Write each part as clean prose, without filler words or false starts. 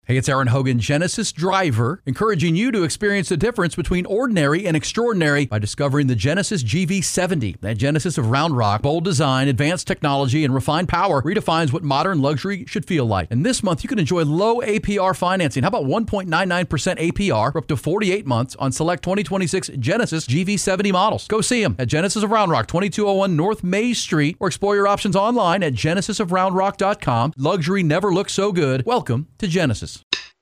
Hey, it's Aaron Hogan, Genesis driver, encouraging you to experience the difference between ordinary and extraordinary by discovering the Genesis GV70. That Genesis of Round Rock, bold design, advanced technology, and refined power redefines what modern luxury should feel like. And this month, you can enjoy low APR financing. How about 1.99% APR for up to 48 months on select 2026 Genesis GV70 models? Go see them at Genesis of Round Rock, 2201 North May Street, or explore your options online at genesisofroundrock.com. Luxury never looked so good. Welcome to Genesis.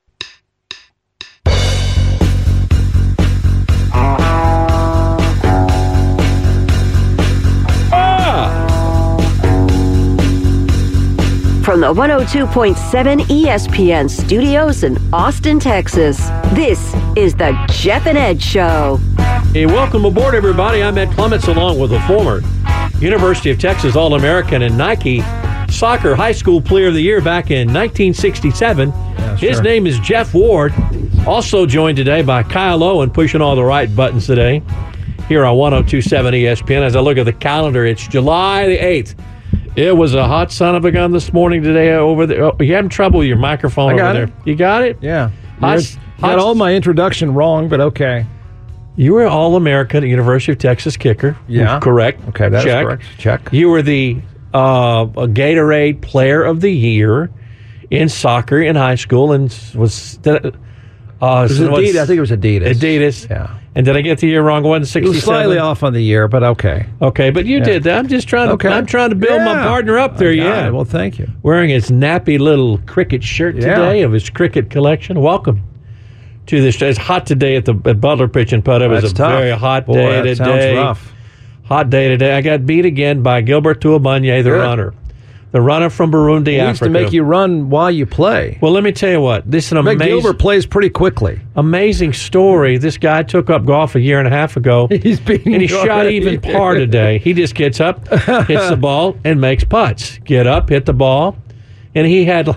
From the 102.7 ESPN studios in Austin, Texas, this is the Jeff and Ed Show. Hey, welcome aboard, everybody. I'm Ed Clements, along with a former University of Texas All-American and Nike Soccer High School Player of the Year back in 1967. His name is Jeff Ward. Also joined today by Kyle Owen, pushing all the right buttons today here on 102.7 ESPN. As I look at the calendar, it's July the 8th. It was a hot son of a gun this morning today over there. Oh, you having trouble with your microphone over there? You got it? Yeah. Got all my introduction wrong, but okay. You were All-American at University of Texas kicker. Yeah. Correct. Okay, that's correct. Check. You were the Gatorade Player of the Year in soccer in high school, and was Adidas. I think it was Adidas. Adidas. Yeah. And did I get the year wrong? 167. It was slightly off on the year, but okay. Okay, but you did that. I'm just trying to. Okay. I'm trying to build my partner up there. Yeah. Well, thank you. Wearing his nappy little cricket shirt today of his cricket collection. Welcome to this. It's hot today at Butler Pitch and Putt. It was very hot day today. Sounds rough. Hot day today. I got beat again by Gilbert Tuabanye, the runner. The runner from Burundi, Africa. He used to make you run while you play. Well, let me tell you what. This is an amazing... Gilbert plays pretty quickly. Amazing story. This guy took up golf a year and a half ago. And he shot even par today. He just gets up, hits the ball, and makes putts. Get up, hit the ball. And he had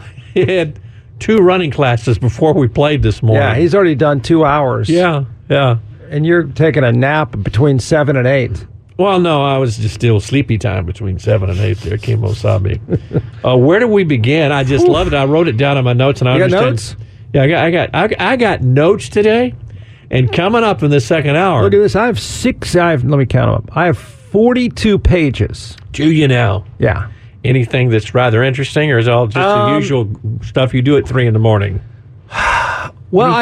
2 running classes before we played this morning. Yeah, he's already done 2 hours. Yeah. And you're taking a nap between 7 and 8. Well, no, I was just still sleepy time between 7 and 8 there, Kimosabe. Where do we begin? I just love it. I wrote it down in my notes, and I understand. Notes? Yeah, I got notes today, and coming up in the second hour. Look at this. I have let me count them up. I have 42 pages. Do you now? Yeah. Anything that's rather interesting, or is it all just the usual stuff you do at 3 in the morning? Well,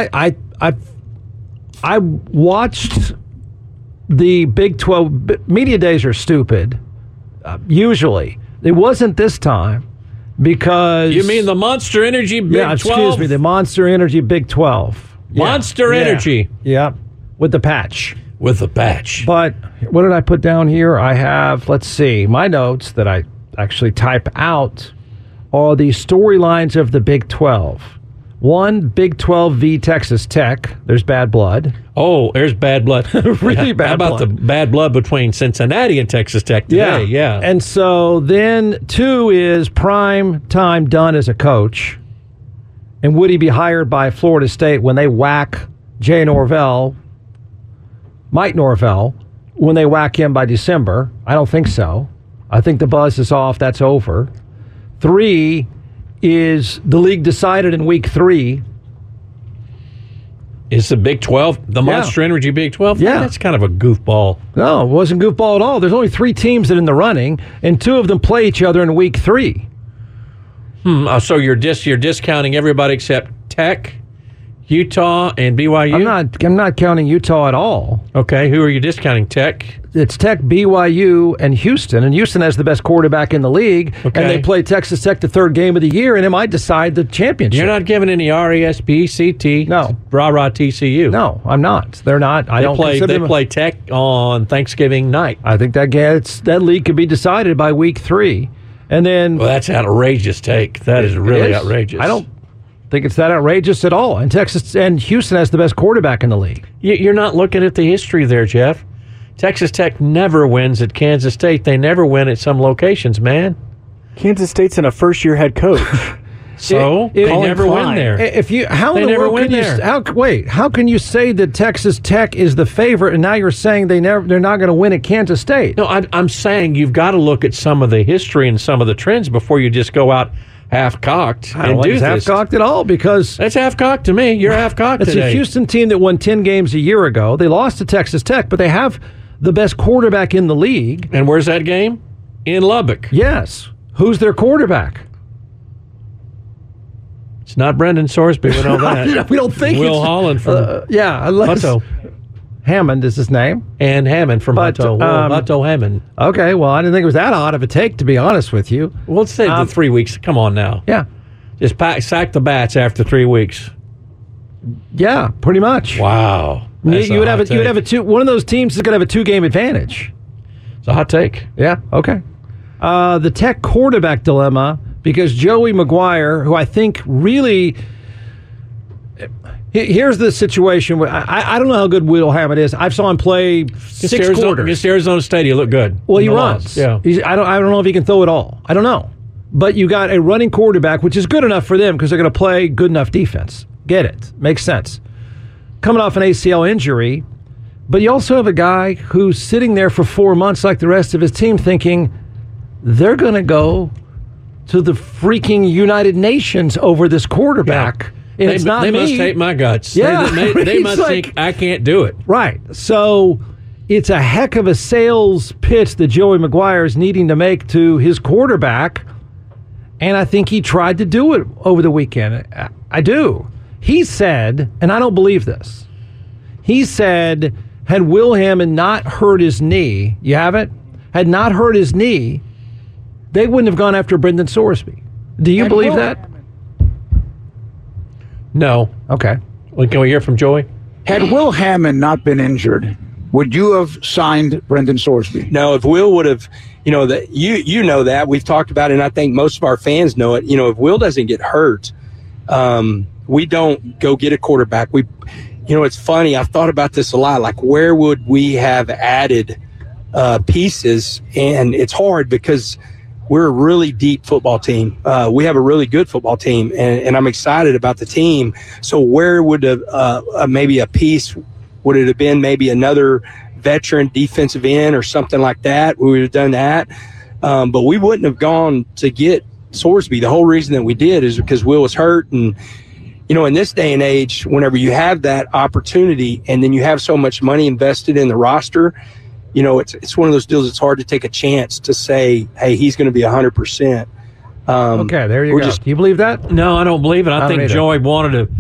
I watched the Big 12 media days are stupid. Usually, it wasn't this time because you mean the Monster Energy Big 12? Yeah, excuse me, the Monster Energy Big 12. Monster Energy. Yeah, with the patch. With the patch. But what did I put down here? I have, let's see, my notes that I actually type out are the storylines of the Big 12. 1, Big 12 v. Texas Tech. There's bad blood. Oh, there's bad blood. Really bad blood. How about the bad blood between Cincinnati and Texas Tech today? Yeah. And so then 2 is prime time done as a coach. And would he be hired by Florida State when they whack Mike Norvell, when they whack him by December? I don't think so. I think the buzz is off. That's over. 3 is the league decided in week 3. Is the Big 12, the Monster Energy Big 12? Yeah. That's kind of a goofball. No, it wasn't goofball at all. There's only 3 teams that are in the running, and 2 of them play each other in week 3. So you're discounting everybody except Tech, Utah, and BYU? I'm not counting Utah at all. Okay, who are you discounting? Tech? It's Tech, BYU, and Houston has the best quarterback in the league, and they play Texas Tech the 3rd game of the year, and it might decide the championship. You're not giving any RESPCT? No. Rah-rah TCU? No, I'm not. They're not. They play Tech on Thanksgiving night. I think that league could be decided by week 3. And then... Well, that's an outrageous take. That is really outrageous. I don't think it's that outrageous at all. And Houston has the best quarterback in the league. You're not looking at the history there, Jeff. Texas Tech never wins at Kansas State. They never win at some locations, man. Kansas State's in a first-year head coach. So they never win there. How can you say that Texas Tech is the favorite, and now you're saying they're not going to win at Kansas State? No, I'm saying you've got to look at some of the history and some of the trends before you just go out half-cocked I don't and think do it's this. half-cocked at all because That's half-cocked to me. You're half-cocked it's today. a Houston team that won 10 games a year ago. They lost to Texas Tech, but they have the best quarterback in the league. And where's that game? In Lubbock. Yes. Who's their quarterback? It's not Brendan Sorsby. We know that. We don't think Will it's Holland from unless Hutto. Hammond is his name. And Hammond from But, Hutto. Hutto Hammond. Okay, well, I didn't think it was that odd of a take, to be honest with you. Well, let's say the 3 weeks. Come on now. Yeah. Just sack the bats after 3 weeks. Yeah, pretty much. Wow. You would have a two. One of those teams is going to have a 2-game advantage. It's a hot take. Yeah. Okay. The Tech quarterback dilemma, because Joey McGuire, who I think really. Here's the situation. I don't know how good Will Hammond is. I saw him play six quarters. Against Arizona State, he looked good. Well, he runs. Yeah. I don't know if he can throw it all. I don't know. But you got a running quarterback, which is good enough for them because they're going to play good enough defense. Get it. Makes sense. Coming off an ACL injury, but you also have a guy who's sitting there for 4 months like the rest of his team thinking they're going to go to the freaking United Nations over this quarterback. Yeah. And it's not they me. must hate my guts. Yeah. They must He's like- think I can't do it. Right. So it's a heck of a sales pitch that Joey McGuire is needing to make to his quarterback. And I think he tried to do it over the weekend. I do. He said, and I don't believe this, he said, had Will Hammond not hurt his knee, you have it? Had not hurt his knee, they wouldn't have gone after Brendan Sorsby. Do you believe that? No. Okay. Well, can we hear from Joey? Had Will Hammond not been injured, would you have signed Brendan Sorsby? No, if Will would have, that you know that we've talked about it, and I think most of our fans know it. If Will doesn't get hurt, we don't go get a quarterback. It's funny. I've thought about this a lot. Like, where would we have added pieces? And it's hard because we're a really deep football team. We have a really good football team, and I'm excited about the team. So where would maybe a piece, would it have been maybe another veteran defensive end or something like that? We would have done that. But we wouldn't have gone to get Sorsby. The whole reason that we did is because Will was hurt. And, in this day and age, whenever you have that opportunity and then you have so much money invested in the roster, it's one of those deals. It's hard to take a chance to say, hey, he's going to be 100%. Okay, there you go. Do you believe that? No, I don't believe it. I think Joey wanted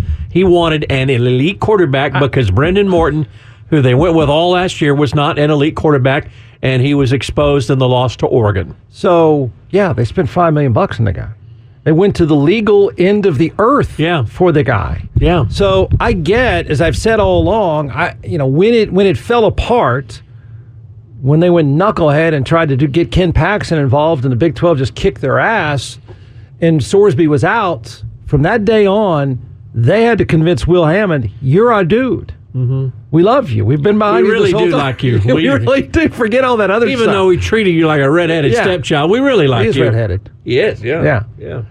an elite quarterback because Brendan Morton, who they went with all last year, was not an elite quarterback, and he was exposed in the loss to Oregon. So, yeah, they spent $5 million on the guy. They went to the legal end of the earth for the guy. Yeah. So I get, as I've said all along, when it fell apart, when they went knucklehead and tried to get Ken Paxson involved and the Big 12 just kicked their ass and Sorsby was out, from that day on, they had to convince Will Hammond, you're our dude. Mm-hmm. We love you. We've been behind you you this whole really do time. like you. We really do. Forget all that other stuff. Even though we treated you like a redheaded stepchild, we really like you. He is redheaded. He is, yeah.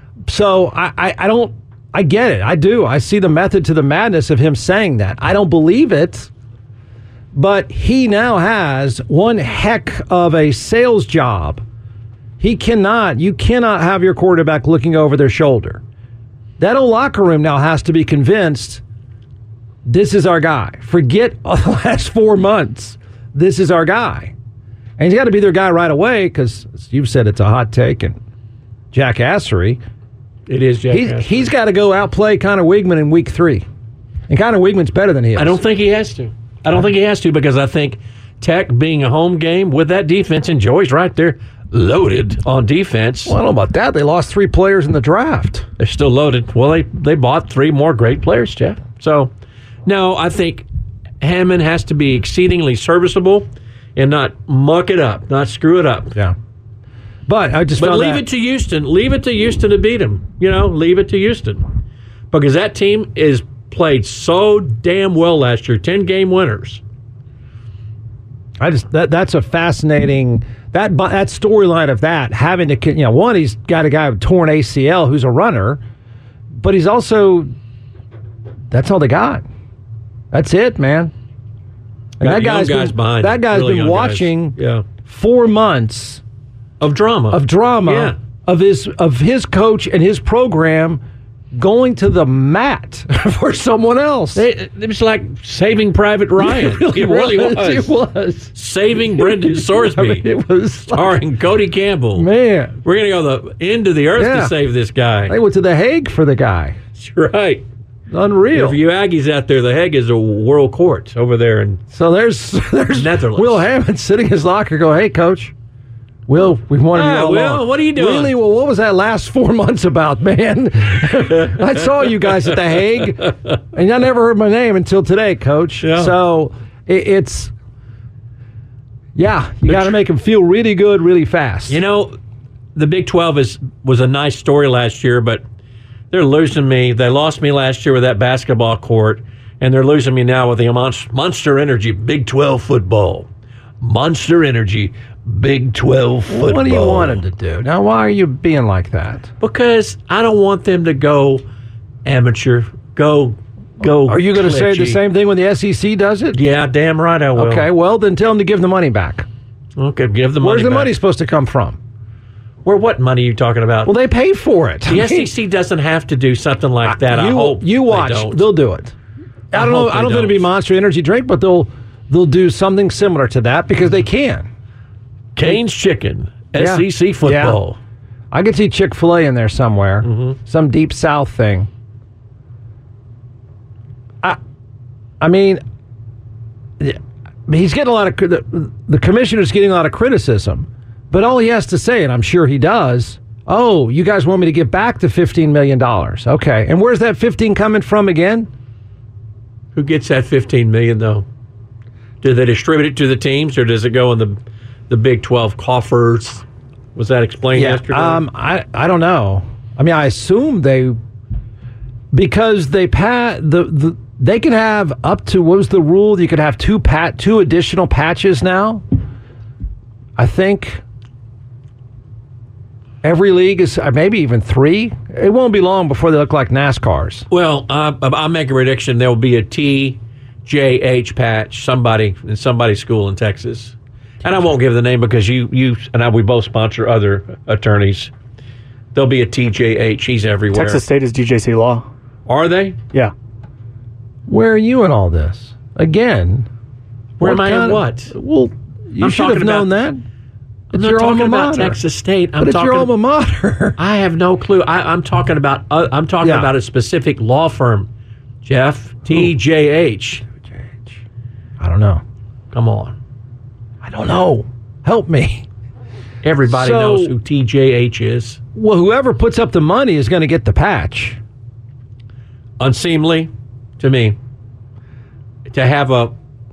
So I get it. I do. I see the method to the madness of him saying that. I don't believe it. But he now has one heck of a sales job. You cannot have your quarterback looking over their shoulder. That old locker room now has to be convinced this is our guy. Forget the last 4 months. This is our guy. And he's got to be their guy right away because you've said it's a hot take and jackassery. It is jackassery. He's got to go outplay Connor Wigman in week 3. And Connor Wigman's better than he is. I don't think he has to. Because I think Tech being a home game with that defense, and Joey's right there, loaded on defense. Well, I don't know about that. They lost 3 players in the draft. They're still loaded. Well, they bought 3 more great players, Jeff. So, no, I think Hammond has to be exceedingly serviceable and not muck it up, not screw it up. Yeah. But leave it to Houston. Leave it to Houston to beat them. Leave it to Houston. Because that team is played so damn well last year. 10-game winners. That's a fascinating that storyline of that having to one, he's got a guy with torn ACL who's a runner, but he's also that's all they got. That's it, man. And that guy's behind. That guy's been watching 4 months of drama. of his coach and his program going to the mat for someone else. It was like Saving Private Ryan. It really was. It was. Saving Brendan Sorsby. It was starring Cody Campbell. Man. We're going to go the end of the earth to save this guy. They went to The Hague for the guy. That's right. Unreal. For you Aggies out there, The Hague is a world court over there in Netherlands. Will Hammond sitting in his locker go, hey, coach. Will, we wanted you all Will, along. what are you doing? Really? Well, what was that last 4 months about, man? I saw you guys at The Hague, and I never heard my name until today, Coach. Yeah. So it's, you got to make them feel really good really fast. You know, the Big 12 was a nice story last year, but they're losing me. They lost me last year with that basketball court, and they're losing me now with the Monster Energy Big 12 football. Monster Energy Big 12 football. What do you want them to do? Now, why are you being like that? Because I don't want them to go amateur. Go. Are you going to say the glitchy. same thing when the SEC does it? Yeah, damn right I will. Okay, well, then tell them to give the money back. Okay, give the money Where's the back. money supposed to come from? What money are you talking about? Well, they pay for it. The SEC doesn't have to do something like that. I hope you watch. they don't. They'll do it. I don't know. I don't think it'll be Monster Energy drink, but they'll do something similar to that because they can. Cane's Chicken, SEC football. Yeah. I could see Chick-fil-A in there somewhere. Mm-hmm. Some deep South thing. I mean, he's getting a lot of the commissioner's getting a lot of criticism, but all he has to say, and I'm sure he does. Oh, you guys want me to give back the $15 million? Okay, and where's that 15 coming from again? Who gets that $15 million though? Do they distribute it to the teams, or does it go in the Big 12 coffers? Was that explained yesterday? I don't know. I mean, I assume because they they can have up to, what was the rule? You could have two additional patches now. I think every league is maybe even 3. It won't be long before they look like NASCARs. Well, I'll make a prediction. There will be a TJH patch in somebody's school in Texas. And I won't give the name because you and we both sponsor other attorneys. There'll be a TJH. He's everywhere. Texas State is DJC Law. Are they? Yeah. Where are you in all this? Again? Where am I in what? Well, you should have known that. I'm not talking about Texas State. But it's your alma mater. I have no clue. I'm talking about about a specific law firm, Jeff. TJH. I don't know. Come on. I don't know. Help me. Everybody knows who TJH is. Well, whoever puts up the money is going to get the patch. Unseemly to me to have a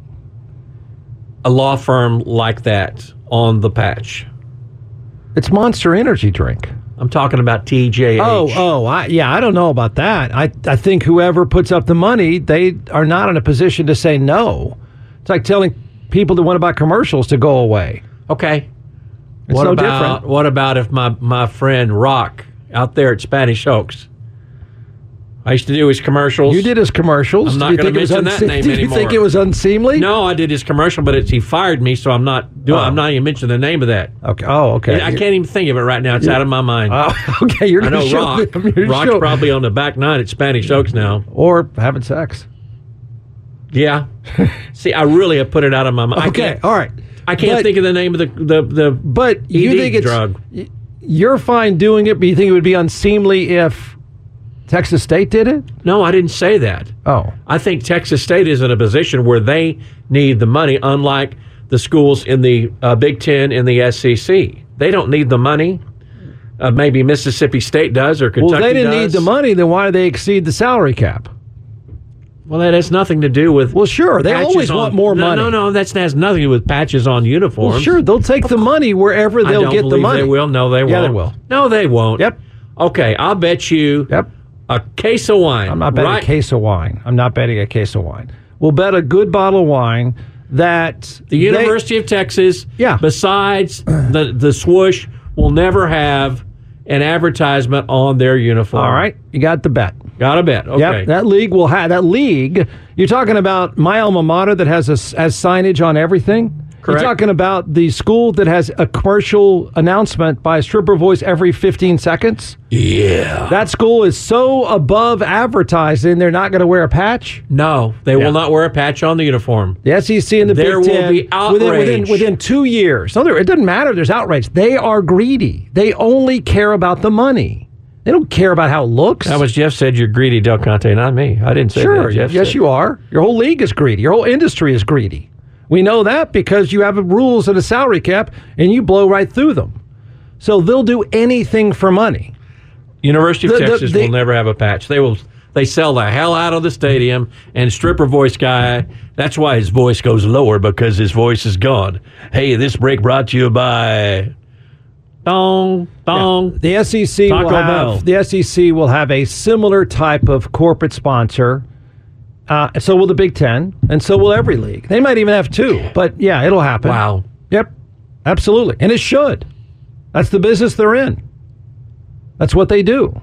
law firm like that on the patch. It's Monster Energy drink. I'm talking about TJH. I don't know about that. I think whoever puts up the money, they are not in a position to say no. It's like telling people that want to buy commercials to go away. Okay. It's no different. What about if my friend Rock out there at Spanish Oaks? I used to do his commercials. You did his commercials. I'm not going to mention that name anymore. Do you think it was unseemly? No, I did his commercial, but he fired me, so I'm not doing. I'm not even mentioning the name of that. Okay. Oh, okay. I can't even think of it right now. It's out of my mind. Okay. I know Rock. Rock's probably on the back nine at Spanish Oaks now, or having sex. Yeah. See, I really have put it out of my mind. Okay. All right. I can't think of the name of the but ED you think it's drug. You're fine doing it, but you think it would be unseemly if Texas State did it? No, I didn't say that. Oh. I think Texas State is in a position where they need the money, unlike the schools in the Big Ten and the SEC. They don't need the money. Maybe Mississippi State does, or Kentucky does. Well, they didn't need the money, then why do they exceed the salary cap? Well, that has nothing to do with... Well, sure. They always want more money. No, that has nothing to do with patches on uniforms. Well, sure. They'll take the money wherever they'll get the money. They will. No, they won't. Yeah, they will. No, they won't. Yep. Okay, I'll bet you a case of wine. I'm not betting a case of wine. We'll bet a good bottle of wine that... The University of Texas, besides the swoosh, will never have an advertisement on their uniform. All right. You got the bet. Got a bet. Okay. Yep, that league will have... That league, you're talking about my alma mater that has signage on everything? Correct. You're talking about the school that has a commercial announcement by a stripper voice every 15 seconds? Yeah. That school is so above advertising, they're not going to wear a patch? No, they will not wear a patch on the uniform. The SEC and the There Big will Ten, be outrage. within 2 years. No, it doesn't matter. There's outrage. They are greedy. They only care about the money. They don't care about how it looks. That was Jeff said you're greedy, Del Conte, not me. I didn't say Sure, that. Jeff yes, said. you are. Your whole league is greedy. Your whole industry is greedy. We know that because you have rules and a salary cap, and you blow right through them. So they'll do anything for money. University of Texas will never have a patch. They sell the hell out of the stadium, and stripper voice guy, that's why his voice goes lower, because his voice is gone. Hey, this break brought to you by Dong, Dong. Yeah. The SEC Taco will Bell. have the SEC will have a similar type of corporate sponsor. So will the Big Ten, and so will every league. They might even have two, but yeah, it'll happen. Wow. Yep, absolutely, and it should. That's the business they're in. That's what they do.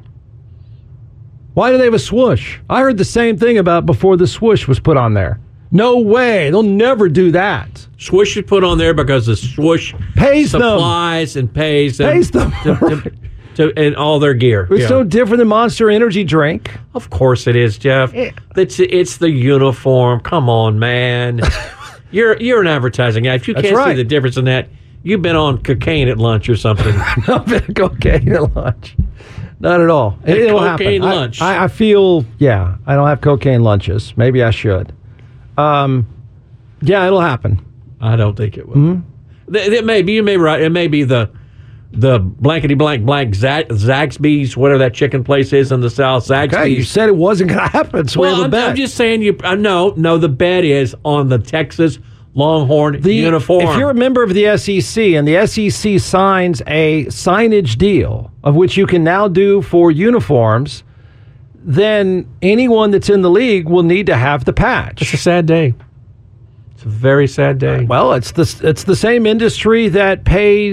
Why do they have a swoosh? I heard the same thing about before the swoosh was put on there. No way, they'll never do that. Swoosh is put on there because the swoosh Pays them. supplies and pays them. Pays them. And all their gear. It's no different than Monster Energy drink. Of course it is, Jeff. It's the uniform. Come on, man. You're an advertising guy. If you That's can't see right. the difference in that, you've been on cocaine at lunch or something. Not been cocaine at lunch. Not at all. It'll cocaine happen. lunch. I feel, I don't have cocaine lunches. Maybe I should. Yeah, it'll happen. I don't think it will. It may be. You may be right. It may be the blankety blank Zaxby's, whatever that chicken place is in the South. Zaxby's. Okay, you said it wasn't going to happen, so we have a bet. I'm just saying. No. The bet is on the Texas Longhorn uniform. If you're a member of the SEC and the SEC signs a signage deal, of which you can now do for uniforms, then anyone that's in the league will need to have the patch. It's a sad day. It's a very sad day. Well, it's the same industry that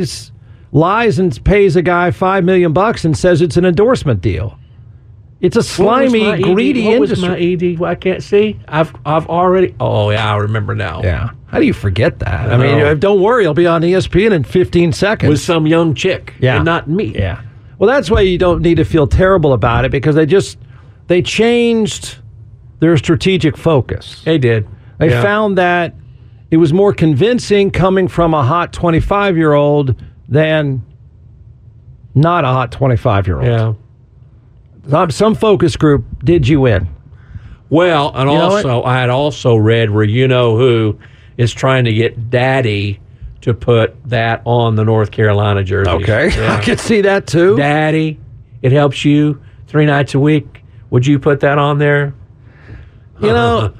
lies and pays a guy $5 million and says it's an endorsement deal. It's a slimy, greedy industry. What was my ED? Well, I can't see. I've already. Oh yeah, I remember now. Yeah. How do you forget that? I mean, don't worry, it'll be on ESPN in 15 seconds. With some young chick. Yeah. And not me. Yeah. Well, that's why you don't need to feel terrible about it, because they changed their strategic focus. They did. They found that it was more convincing coming from a hot 25-year-old than not a hot 25-year-old. Yeah. Some focus group did you in. Well, and I had also read where who is trying to get Daddy to put that on the North Carolina jersey. Okay. Yeah. I could see that too. Daddy, it helps you 3 nights a week. Would you put that on there? So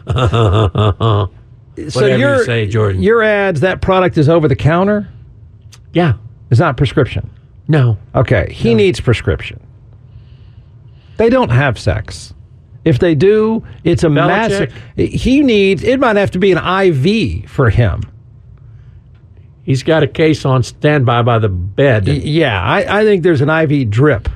you say, Jordan. Your ads, that product is over the counter? Yeah. It's not prescription? No. Okay. He needs prescription. They don't have sex. If they do, it's a massive... It might have to be an IV for him. He's got a case on standby by the bed. Yeah, I think there's an IV drip.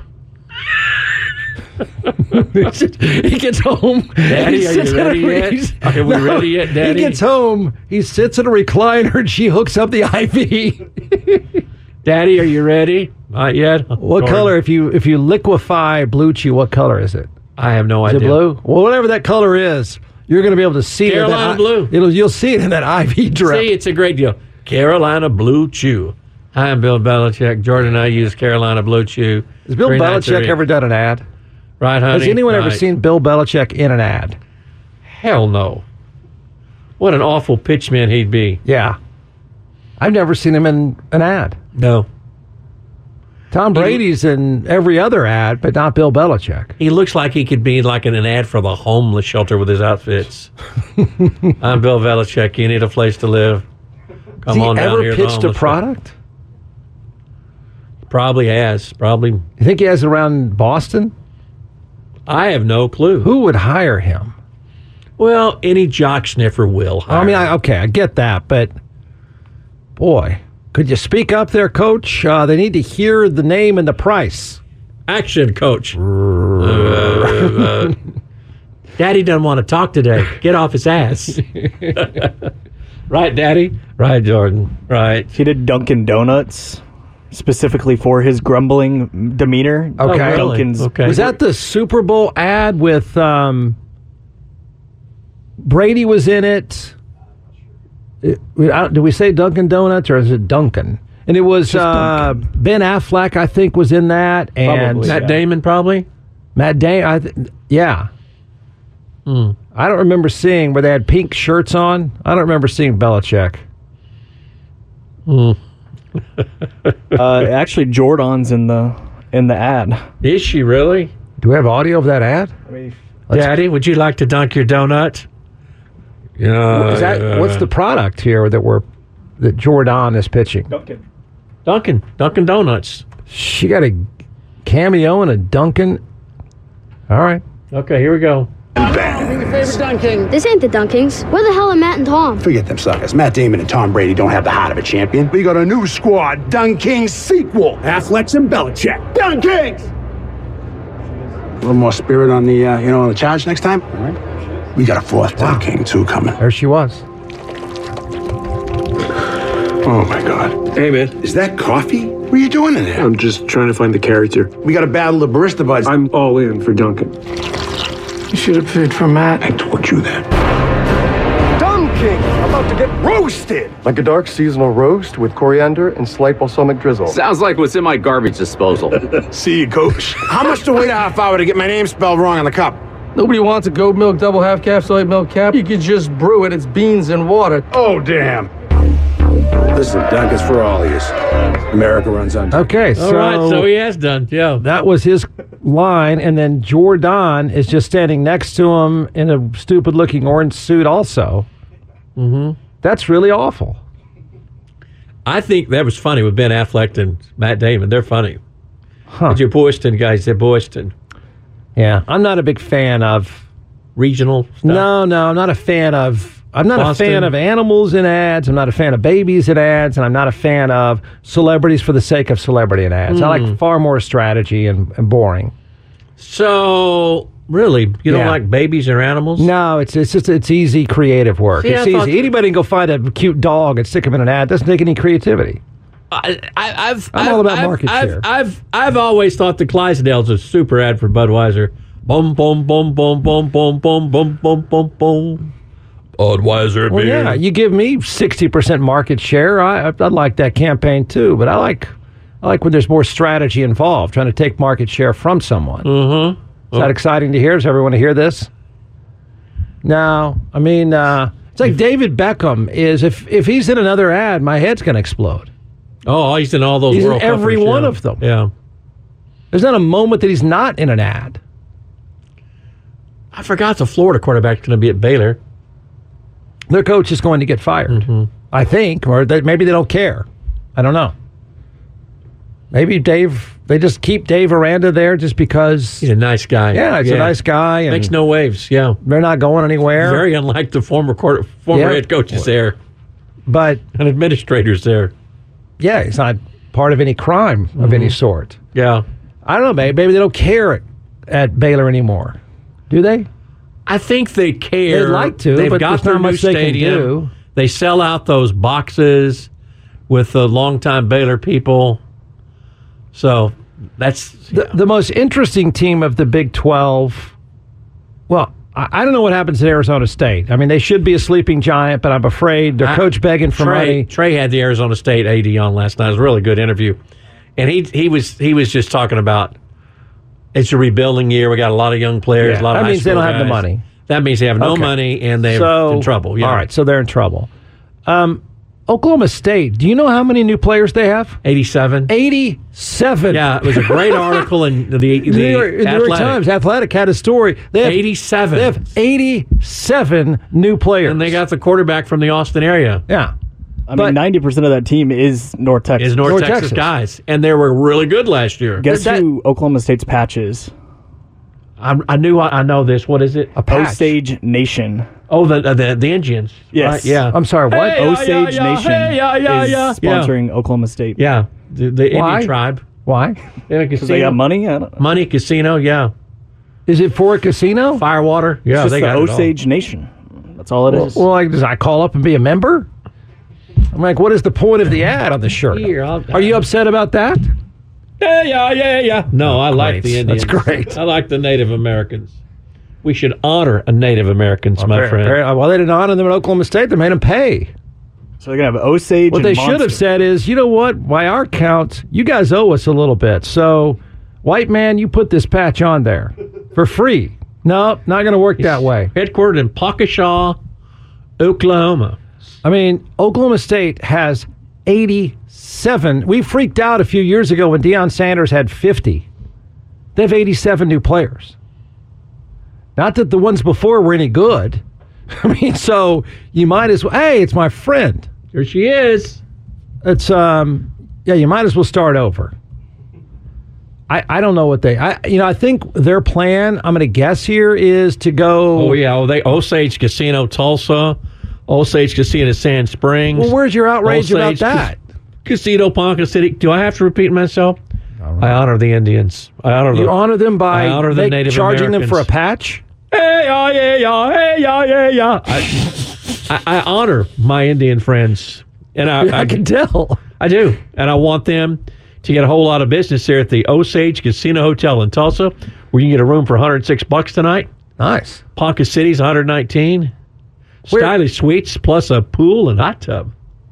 He gets home. Daddy, are you ready yet? Are we ready yet, Daddy? He gets home. He sits in a recliner and she hooks up the IV. Daddy, are you ready? Not yet. What color? If you liquefy Blue Chew, what color is it? I have no Is idea. it blue? Well, whatever that color is, you're going to be able to see Carolina blue. You'll see it in that IV drip. See, it's a great deal. Carolina Blue Chew. Hi, I'm Bill Belichick. Jordan and I use Carolina Blue Chew. Has Bill 3 nights a Belichick week. ever done an ad? Right, honey? Has anyone ever Right. seen Bill Belichick in an ad? Hell no. What an awful pitchman he'd be. Yeah. I've never seen him in an ad. No. Tom Brady's in every other ad, but not Bill Belichick. He looks like he could be like in an ad for the homeless shelter with his outfits. I'm Bill Belichick. You need a place to live. Come on Has he down ever here. to the pitched a homeless product? shelter. Probably has. Probably. You think he has it around Boston? I have no clue. Who would hire him? Well, any jock sniffer will hire. I mean, I get that, but boy, could you speak up there, Coach? They need to hear the name and the price. Action, Coach. Daddy doesn't want to talk today. Get off his ass. Right, Daddy? Right, Jordan. Right. He did Dunkin' Donuts specifically for his grumbling demeanor. Okay. Oh, really? Dunkin's. Okay. Was that the Super Bowl ad with Brady was in it? Do we say Dunkin' Donuts or is it Dunkin'? And it was Ben Affleck, I think, was in that. And Probably, Matt Damon, probably? Matt Damon, yeah. I don't remember seeing where they had pink shirts on. I don't remember seeing Belichick. Actually, Jordan's in the ad. Is she really? Do we have audio of that ad? Daddy, would you like to dunk your donut? Yeah. What's the product here that Jordan is pitching? Dunkin'. Dunkin' Donuts. She got a cameo in a Dunkin'. All right. Okay, here we go. This ain't the Dunkings. Where the hell are Matt and Tom? Forget them suckers. Matt Damon and Tom Brady don't have the heart of a champion. We got a new squad, Dunkings sequel. Affleck and Belichick. Dunkings! A little more spirit on the, on the charge next time. All right. We got a fourth Dunking, too, coming. There she was. Oh, my God. Hey, man. Is that coffee? What are you doing in there? I'm just trying to find the character. We got to battle the barista buds. I'm all in for Duncan. You should have paid for Matt. I told you that. Dunking! About to get roasted! Like a dark seasonal roast with coriander and slight balsamic drizzle. Sounds like what's in my garbage disposal. See you, coach. How much to wait a half hour to get my name spelled wrong on the cup? Nobody wants a goat milk double half calf soy milk cap. You could just brew it. It's beans and water. Oh, damn. Listen, Dunkin's for all of you. America runs on. Okay, All right, so he has done, yeah. That was his line, and then Jordan is just standing next to him in a stupid-looking orange suit also. Mm-hmm. That's really awful. I think that was funny with Ben Affleck and Matt Damon. They're funny. Huh. Your Boyston guys, they're Boyston. Yeah, I'm not a big fan of regional stuff. No, I'm not a fan of. I'm not Boston. a fan of animals in ads. I'm not a fan of babies in ads, and I'm not a fan of celebrities for the sake of celebrity in ads. I like far more strategy and boring. So, really, you don't like babies or animals? No, it's easy creative work. See, it's easy. Anybody can go find a cute dog and stick him in an ad. Doesn't take any creativity. I'm all about market share. I've always thought the Clydesdale's a super ad for Budweiser. Boom, boom, boom, boom, boom, boom, boom, boom, boom, boom, boom. Budweiser Well, beer. yeah, you give me 60% market share. I'd like that campaign too, but I like when there's more strategy involved, trying to take market share from someone. Mm-hmm. Is that exciting to hear? Does everyone hear this? No, I mean it's like David Beckham is. If he's in another ad, my head's going to explode. Oh, he's in all those He's World in every Cuppers, one yeah. of them. Yeah. There's not a moment that he's not in an ad. I forgot the Florida quarterback's going to be at Baylor. Their coach is going to get fired, I think, or maybe they don't care. I don't know. Maybe they just keep Dave Aranda there just because he's a nice guy. Yeah, he's a nice guy. And makes no waves. Yeah, they're not going anywhere. Very unlike the former head coaches there, but and administrators there. Yeah, he's not part of any crime of any sort. Yeah, I don't know. Maybe they don't care at Baylor anymore. Do they? I think they care. They'd like to, They've but got there's their not new much they can stadium. do. They sell out those boxes with the longtime Baylor people. So that's the most interesting team of the Big 12. Well, I don't know what happens at Arizona State. I mean, they should be a sleeping giant, but I'm afraid their coach begging for money. Trey had the Arizona State AD on last night. It was a really good interview, and he was just talking about it's a rebuilding year. We got a lot of young players. A lot of that high means they school don't have the guys. money. That means they have no money and they're in trouble. Yeah. All right, so they're in trouble. Oklahoma State, do you know how many new players they have? 87. 87. Yeah, it was a great article in the New York Times. Athletic had a story. They have 87. They have 87 new players. And they got the quarterback from the Austin area. Yeah. I mean, 90% of that team is North Texas. Is North Texas guys. And they were really good last year. Guess who Oklahoma State's patch is? I know this. What is it? A patch. Osage Nation. Oh, the Indians. Yes. Right? Yeah. I'm sorry, what? Hey, Osage Nation is sponsoring Oklahoma State. Yeah. The Indian tribe. Why? Because they got money? I don't know. Money, casino, yeah. Is it for a casino? Firewater. Yeah, it's just they got the it all. Osage Nation. That's all it is. Well, does I call up and be a member? I'm like, what is the point of the ad on the shirt? Are you upset about that? Yeah. No, I like the Indians. That's great. I like the Native Americans. We should honor Native Americans, my friend. Well, they didn't honor them at Oklahoma State. They made them pay. So they're going to have Osage What and they Monster. should have said is, you know what? By our count, you guys owe us a little bit. So, white man, you put this patch on there for free. No, not going to work that way. Headquartered in Waukesha, Oklahoma. I mean, Oklahoma State has 87. We freaked out a few years ago when Deion Sanders had 50. They have 87 new players. Not that the ones before were any good. I mean, so you might as well. Hey, it's my friend. Here she is. It's you might as well start over. I don't know what I think their plan, I'm going to guess here, is to go. Oh yeah, Osage Casino Tulsa, Osage Casino Sand Springs. Well, where's your outrage about that? Casino Ponca City. Do I have to repeat myself? I honor the Indians. You honor them by the Native charging Americans. them for a patch? Hey, yeah. I honor my Indian friends. And I can tell. I do. And I want them to get a whole lot of business there at the Osage Casino Hotel in Tulsa, where you can get a room for $106 tonight. Nice. Ponca City's $119. Stylish suites plus a pool and hot tub.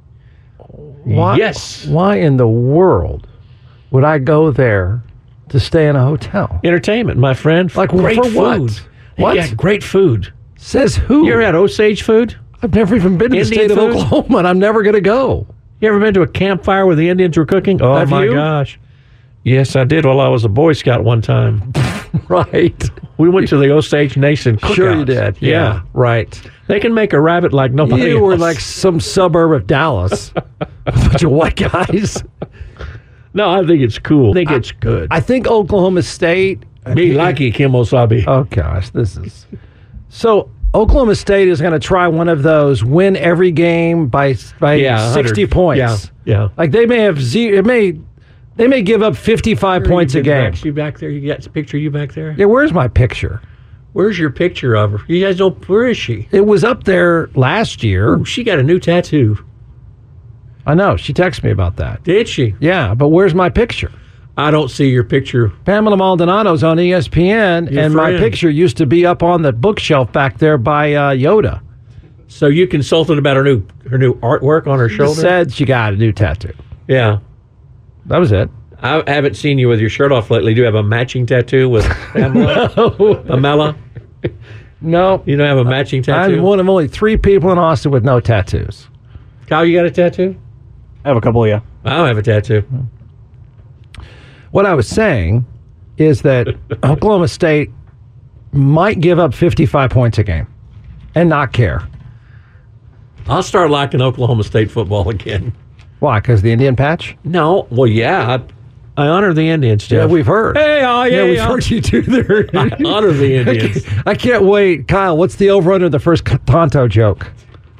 Why, yes. Why in the world would I go there to stay in a hotel? Entertainment, my friend. Like great for food. What? Yeah, great food. Says who? You ever had Osage food? I've never even been to the state of Oklahoma, and I'm never going to go. You ever been to a campfire where the Indians were cooking? Oh, Have you? Gosh. Yes, I did while I was a Boy Scout one time. Right. We went to the Osage Nation cookout. Sure you did. Yeah, right. They can make a rabbit like nobody else. You were like some suburb of Dallas. A bunch of white guys. No, I think it's cool. I think it's good. I think Oklahoma State... Me like it, Kim Osabi. Oh, gosh, this is... So, Oklahoma State is going to try one of those win every game by 60 points. Yeah. Like, they may have... They may give up 55 points a game. You back there? You got a picture of you back there? Yeah, where's my picture? Where's your picture of her? You guys know, where is she? It was up there last year. Ooh, she got a new tattoo. I know. She texted me about that. Did she? Yeah, but where's my picture? I don't see your picture. Pamela Maldonado's on ESPN, and my picture used to be up on the bookshelf back there by Yoda. So you consulted about her new artwork on her shoulder? She said she got a new tattoo. Yeah. That was it. I haven't seen you with your shirt off lately. Do you have a matching tattoo with Pamela? No. Pamela? No. You don't have a matching tattoo? I'm one of only 3 people in Austin with no tattoos. Kyle, you got a tattoo? I have a couple, yeah. I don't have a tattoo. What I was saying is that Oklahoma State might give up 55 points a game and not care. I'll start liking Oklahoma State football again. Why? Because the Indian patch? No. Well, yeah. I honor the Indians, Jeff. Yeah, we've heard. Hey, we've heard you do there. I honor the Indians. I can't wait. Kyle, what's the over-under of the first Tonto joke?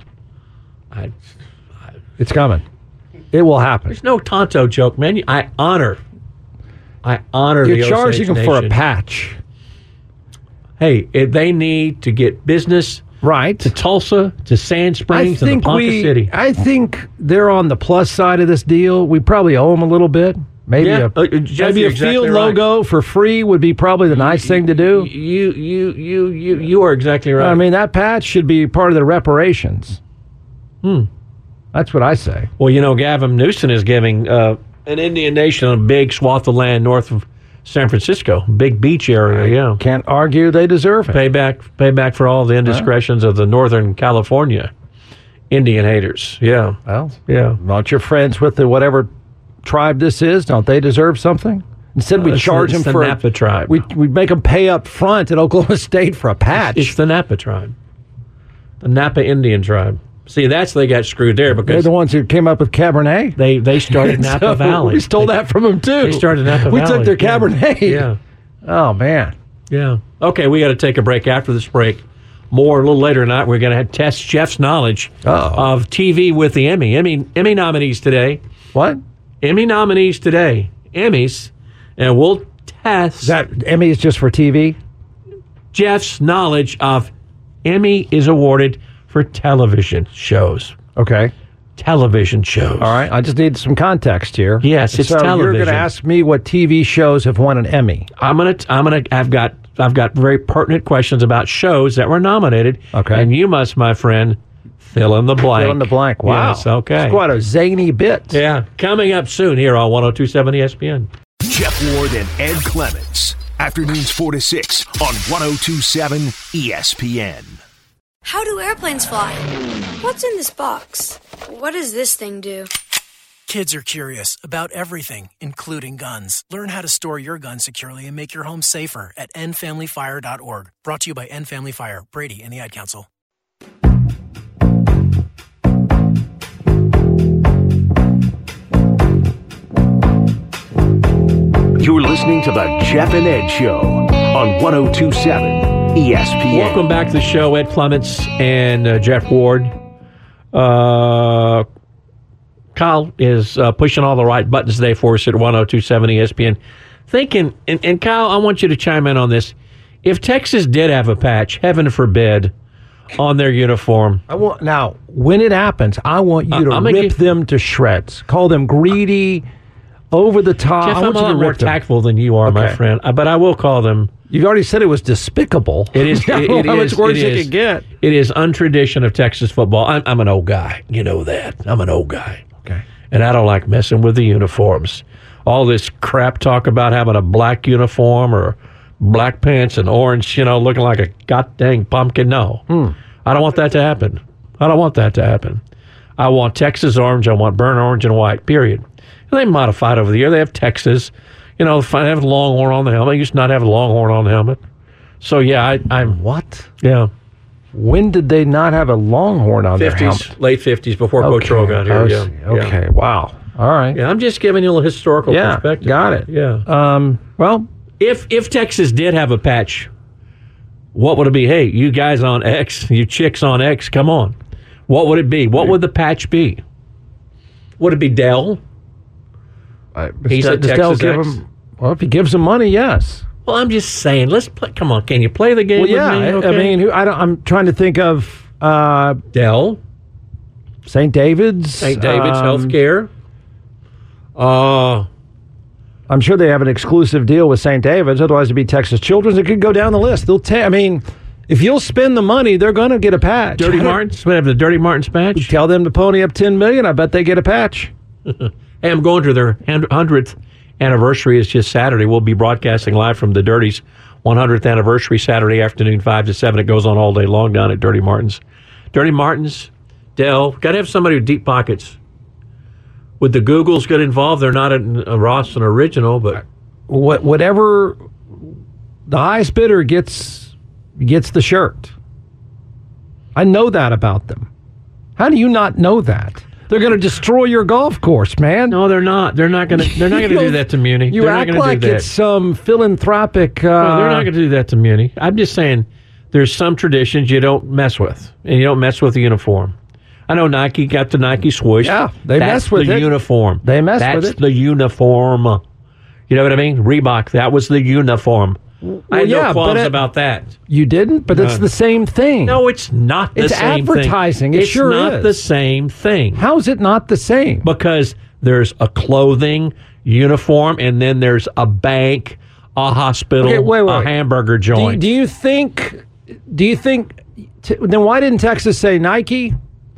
It's coming. It will happen. There's no Tonto joke, man. I honor the Osage You're charging them for a Nation. patch. Hey, they need to get business right to Tulsa, to Sand Springs, and to Ponca City. I think they're on the plus side of this deal. We probably owe them a little bit. Maybe maybe a field logo for free would be probably the nice thing to do. You are exactly right. I mean, that patch should be part of the reparations. That's what I say. Well, Gavin Newsom is giving an Indian Nation a big swath of land north of San Francisco, big beach area. Yeah, can't argue they deserve it. Payback for all the indiscretions of the Northern California Indian haters. Yeah, well, yeah. Aren't your friends with the whatever tribe this is? Don't they deserve something? Instead, we charge them for the Napa tribe. We make them pay up front at Oklahoma State for a patch. It's the Napa tribe, the Napa Indian tribe. See, they got screwed there because they're the ones who came up with Cabernet. They started Napa Valley. We stole that from them too. They started Napa we Valley. We took their Cabernet. Yeah. Oh man. Yeah. Okay, we got to take a break. After this break, more a little later tonight. We're going to test Jeff's knowledge of TV with the Emmy nominees today. What? Emmy nominees today. Emmys, and we'll test. Is that Emmy is just for TV? Jeff's knowledge of Emmy is awarded for television shows. Okay. television shows. All right, I just need some context here. Yes, it's so television. You're going to ask me what TV shows have won an Emmy. I've got very pertinent questions about shows that were nominated. Okay. And you must, my friend, fill in the blank. Fill in the blank. Wow. Yes, okay. It's quite a zany bit. Yeah. Coming up soon here on 102.7 ESPN. Jeff Ward and Ed Clements. Afternoons 4 to 6 on 102.7 ESPN. How do airplanes fly? What's in this box? What does this thing do? Kids are curious about everything, including guns. Learn how to store your gun securely and make your home safer at endfamilyfire.org. Brought to you by End Family Fire, Brady, and the Ad Council. You're listening to the Jeff and Ed Show on 102.7 ESPN. Welcome back to the show, Ed Clements and Jeff Ward. Kyle is pushing all the right buttons today for us at 102.7 ESPN. Thinking, and Kyle, I want you to chime in on this. If Texas did have a patch, heaven forbid, on their uniform. Now, when it happens, I want you to rip them to shreds. Call them greedy, over the top. Jeff, I'm a lot more tactful than you are, my friend. But I will call them. You've already said it was despicable. It is. How much worse it could get. It is untradition of Texas football. I'm an old guy. You know that. I'm an old guy. Okay. And I don't like messing with the uniforms. All this crap talk about having a black uniform or black pants and orange, looking like a god-dang pumpkin. No. I don't want that to happen. I don't want that to happen. I want Texas orange. I want burnt orange and white, period. And they modified over the year. They have Texas. They have Longhorn on the helmet. They used to not have a Longhorn on the helmet. So, yeah, I'm... What? Yeah. When did they not have a Longhorn on their helmet? Late 50s, before Coach Rowe got here. Okay, wow. All right. Yeah, I'm just giving you a historical perspective. Got it. Yeah. Well... If Texas did have a patch, what would it be? Hey, you guys on X, you chicks on X, come on. What would it be? What would the patch be? Would it be Dell? He's at Texas X. Well, if he gives them money, yes. Well, I'm just saying, let's play. Come on, can you play the game with me? Okay. I mean, I'm trying to think of Dell, St. David's Healthcare. I'm sure they have an exclusive deal with St. David's. Otherwise, it'd be Texas Children's. It could go down the list. If you'll spend the money, they're going to get a patch. Dirty Martins? We have the Dirty Martins patch? Tell them to pony up $10 million. I bet they get a patch. Hey, I'm going to their 100th anniversary. It's just Saturday. We'll be broadcasting live from the Dirty's 100th anniversary Saturday afternoon, 5 to 7. It goes on all day long down at Dirty Martins. Dirty Martins, Dell. Got to have somebody with deep pockets. Would the Googles get involved? They're not a Ross and Original, but... Whatever the highest bidder gets the shirt. I know that about them. How do you not know that? They're going to destroy your golf course, man. No, they're not. They're not going to. They're not going to do that to Muni. You act like it's some philanthropic. No, they're not going to do that to Muni. I'm just saying, there's some traditions you don't mess with, and you don't mess with the uniform. I know Nike got the Nike swoosh. Yeah, they mess with the it. Uniform. They mess with it. That's the uniform. You know what I mean? Reebok. That was the uniform. I had no qualms about that. You didn't? But it's the same thing. No, it's not the same thing. It's advertising. It's not the same thing. How is it not the same? Because there's a clothing uniform, and then there's a bank, a hospital, a hamburger joint. Do you think? Then why didn't Texas say, Nike,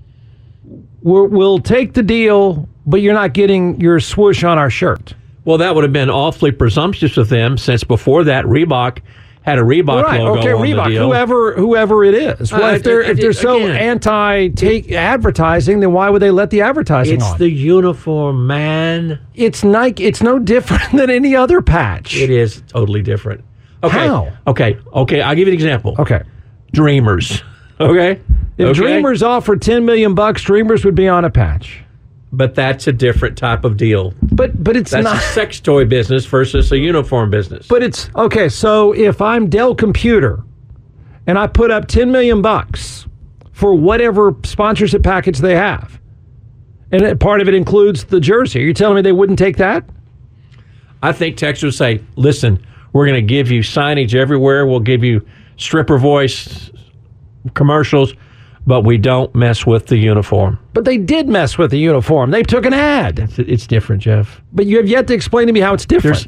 we'll take the deal, but you're not getting your swoosh on our shirt? Well, that would have been awfully presumptuous of them, since before that Reebok had a Reebok logo on Reebok, the deal. Whoever it is. Well, if they're so anti-advertising, then why would they let the advertising on? It's the uniform, man. It's Nike. It's no different than any other patch. It is totally different. Okay. How? Okay. I'll give you an example. Okay. Dreamers. Okay? If Dreamers offered $10 million, Dreamers would be on a patch. But that's a different type of deal. But it's that's not a sex toy business versus a uniform business. But it's okay. So if I'm Dell Computer and I put up $10 million for whatever sponsorship package they have, and part of it includes the jersey, are you telling me they wouldn't take that? I think Texas would say, "Listen, we're going to give you signage everywhere. We'll give you stripper voice commercials. but we don't mess with the uniform. But they did mess with the uniform. They took an ad. It's different, Jeff. But you have yet to explain to me how it's different.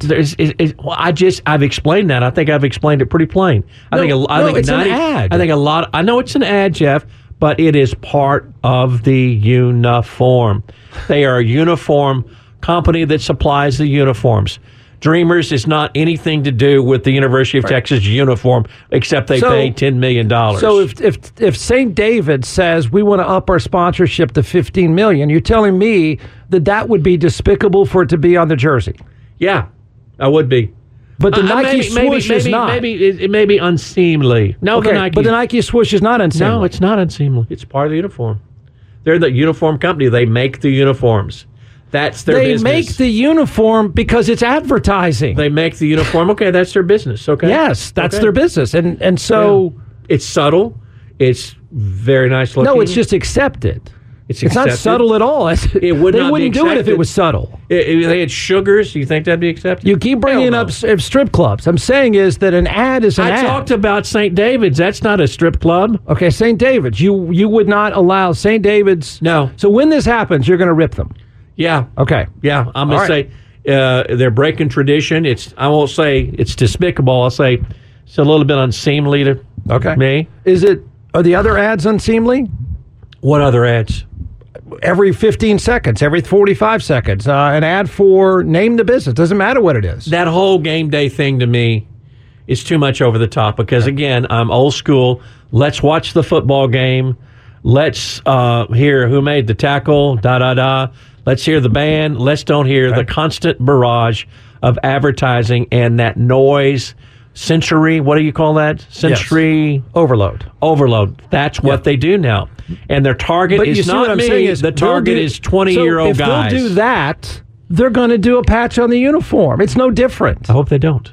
I've explained that. I think I've explained it pretty plain. I think it's an ad. I think a lot. I know it's an ad, Jeff, but it is part of the uniform. They are a uniform company that supplies the uniforms. Dreamers is not anything to do with the University of Texas uniform, except they pay $10 million. So if St. David says we want to up our sponsorship to $15 million, you're telling me that would be despicable for it to be on the jersey? Yeah, I would be. But the Nike swoosh is not. It may be unseemly. No, okay, but the Nike swoosh is not unseemly. No, it's not unseemly. It's part of the uniform. They're the uniform company. They make the uniforms. That's their business. They make the uniform because it's advertising. They make the uniform. Okay, that's their business. Okay. Yes, that's their business. And so... Yeah. It's subtle. It's very nice looking. No, it's just accepted. It's not subtle at all. They wouldn't do it if it was subtle. If they had sugars, do you think that'd be accepted? You keep bringing up strip clubs. I'm saying is that an ad is an ad. I talked about St. David's. That's not a strip club. Okay, St. David's. You would not allow St. David's. No. So when this happens, you're going to rip them. Yeah. Okay. Yeah. I'm going to say they're breaking tradition. I won't say it's despicable. I'll say it's a little bit unseemly to me. Are the other ads unseemly? What other ads? Every 15 seconds, every 45 seconds, an ad for name the business. Doesn't matter what it is. That whole game day thing to me is too much over the top because, again, I'm old school. Let's watch the football game. Let's hear who made the tackle, da-da-da. Let's hear the band. Let's don't hear the constant barrage of advertising and that noise. Sensory, what do you call that? Sensory overload. Overload. That's what they do now. And their target is not me. The target is 20-year-old guys. If they'll do that, they're going to do a patch on the uniform. It's no different. I hope they don't.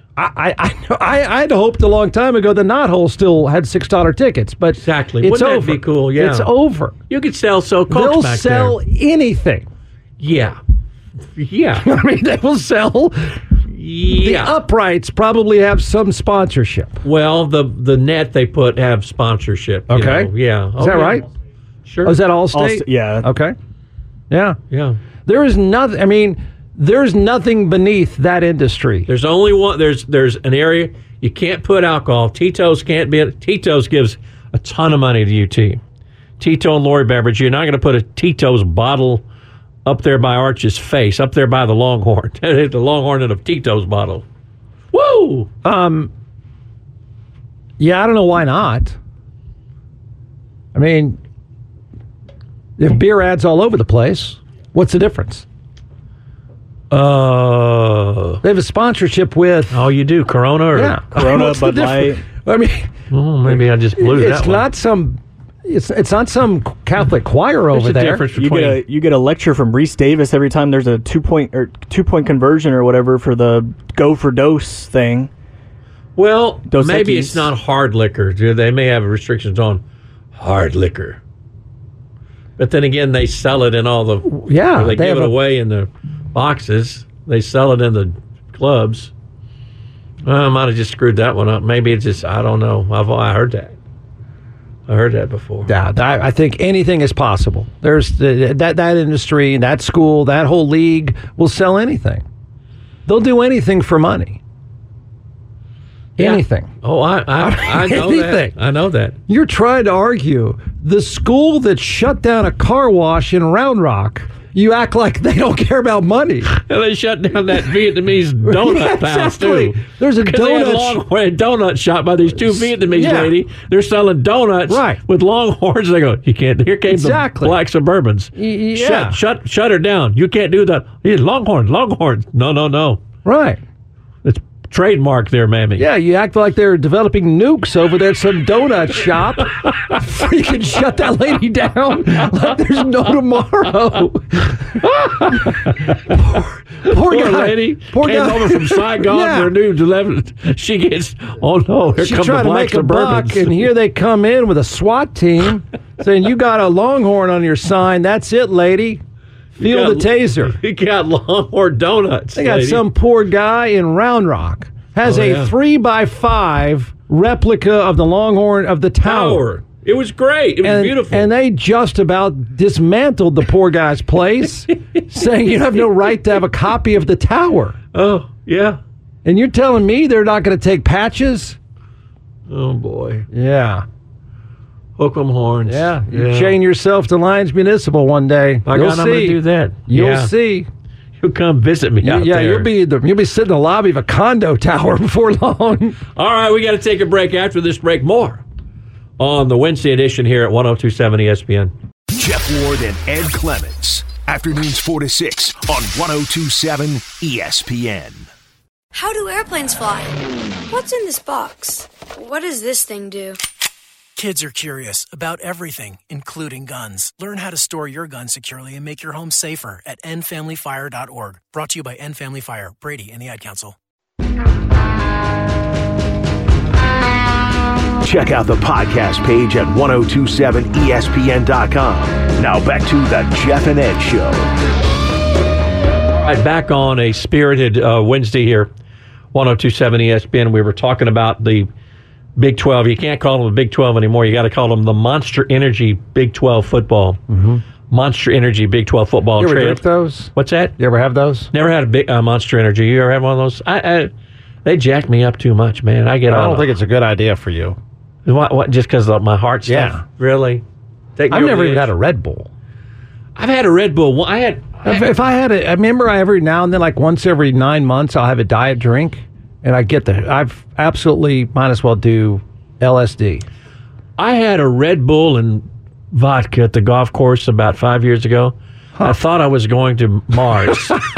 I'd hoped a long time ago the Knothole still had $6 tickets, but exactly. It's Wouldn't over. That be cool? Yeah. It's over. You could sell Cokes They'll back sell there. anything. Yeah. Yeah. I mean, they will sell. Yeah. The uprights probably have some sponsorship. Well, the net they put have sponsorship. Okay. Yeah. Is that right? Sure. Oh, is that Allstate? Yeah. Okay. Yeah. Yeah. There is nothing. I mean, there's nothing beneath that industry. There's only one. There's an area you can't put alcohol. Tito's can't be. Tito's gives a ton of money to UT. Tito and Lori Beverage. You're not going to put a Tito's bottle up there by Arch's face, up there by the Longhorn. The Longhorn in a Tito's bottle. Woo! Yeah, I don't know why not. I mean, if beer ads all over the place, what's the difference? They have a sponsorship with... Oh, you do? Corona? Or Corona, Bud Light. I mean... maybe I just blew that one. It's not some... It's not some Catholic choir over there. You get a lecture from Reese Davis every time there's a two-point conversion or whatever for the go for dose thing. Well, Dos maybe Equis. it's not hard liquor. They may have restrictions on hard liquor. But then again, they sell it in all the... Yeah. They give it away in the boxes. They sell it in the clubs. I might have just screwed that one up. Maybe it's just... I don't know. I heard that. I heard that before. Yeah, I think anything is possible. There's that industry, that school, that whole league will sell anything. They'll do anything for money. Yeah. Anything. Oh, I know anything. that. I know that. You're trying to argue the school that shut down a car wash in Round Rock. You act like they don't care about money. And they shut down that Vietnamese donut house, too. There's a donut shop by these two Vietnamese lady. They're selling donuts with Longhorns. They go, you can't. Here came the black Suburbans. Yeah. Shut her down. You can't do that. Longhorns. No. Right. It's trademark there, mammy. Yeah, you act like they're developing nukes over there at some donut shop. You can shut that lady down like there's no tomorrow. Poor guy. Lady came over from Saigon for a new 11. She gets, oh no, here She's comes trying the to black make a buck, Suburbans. and here they come in with a SWAT team saying, you got a Longhorn on your sign. That's it, lady. Feel the taser. He got Longhorn donuts. They got lady. some poor guy in Round Rock has a 3x5 replica of the Longhorn of the tower. It was great. It was beautiful. And they just about dismantled the poor guy's place, saying you have no right to have a copy of the tower. Oh, yeah. And you're telling me they're not going to take patches? Oh, boy. Yeah. Hook 'em horns. Yeah. You chain yourself to Lions Municipal one day. By God, I'm going to do that. You'll see. You'll come visit me out there. Yeah, you'll be sitting in the lobby of a condo tower before long. All right, we got to take a break. After this break, more on the Wednesday edition here at 102.7 ESPN. Jeff Ward and Ed Clements. Afternoons 4 to 6 on 102.7 ESPN. How do airplanes fly? What's in this box? What does this thing do? Kids are curious about everything, including guns. Learn how to store your gun securely and make your home safer at endfamilyfire.org. Brought to you by End Family Fire, Brady, and the Ad Council. Check out the podcast page at 1027ESPN.com. Now back to the Jeff and Ed Show. All right, back on a spirited Wednesday here, 1027 ESPN. We were talking about the Big 12. You can't call them the Big 12 anymore. You got to call them the Monster Energy Big 12 football. Mm-hmm. Monster Energy Big 12 football. You ever drink those? What's that? You ever have those? Never had a big Monster Energy. You ever have one of those? They jack me up too much, man. I don't think it's a good idea for you. What just because of my heart stuff? Yeah. Really? I've never even had a Red Bull. I've had a Red Bull. If I had I remember every now and then, like once every 9 months, I'll have a diet drink, and I've absolutely might as well do LSD. I had a Red Bull and vodka at the golf course about 5 years ago. Huh. I thought I was going to Mars.